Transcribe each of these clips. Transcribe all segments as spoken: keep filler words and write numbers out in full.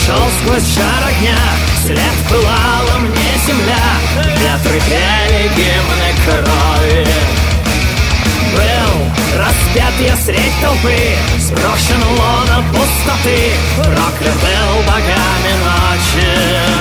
шел сквозь жар огня, вслед пылала мне земля, ветры пели гимны крови. Был распят я средь толпы, сброшен в лоно пустоты, проклят был богами ночи.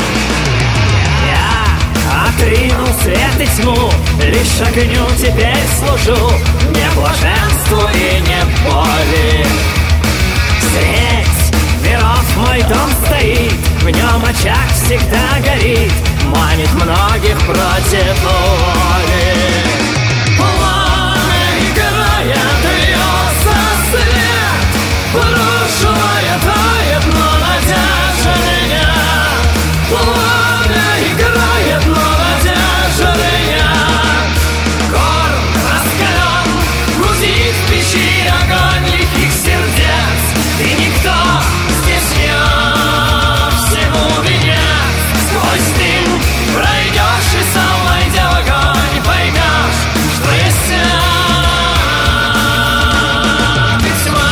Я отринул свет и тьму, лишь огню теперь служу, не блаженству и не боли. Средь миров мой дом стоит, в нем очаг всегда горит, манит многих против воли. Пламя играет, льется свет, прошлое тает, но надежда меня. Пламя играет, но надежда меня. Горн раскален, грузит в печи огонь лихих сердец, и никто здесь не всему венец. Сквозь дым пройдешь и сам, найдя огонь, поймешь, что есть свет и тьма.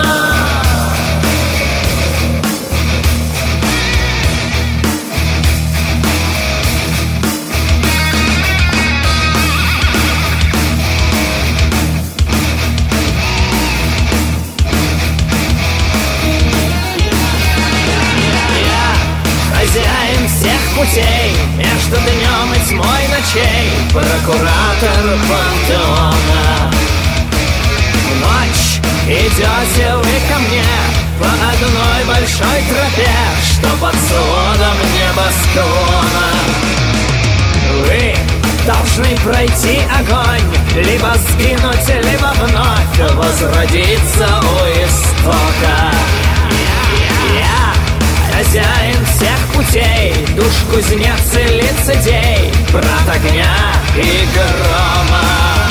Хозяин всех путей, между днем и тьмой ночей, прокуратор пантеона. В ночь идете вы ко мне по одной большой тропе, что под сводом небосклона. Вы должны пройти огонь, либо сгинуть, либо вновь возродиться у истока. Я хозяин всех путей, душ кузнец и лицедей, брат огня и грома.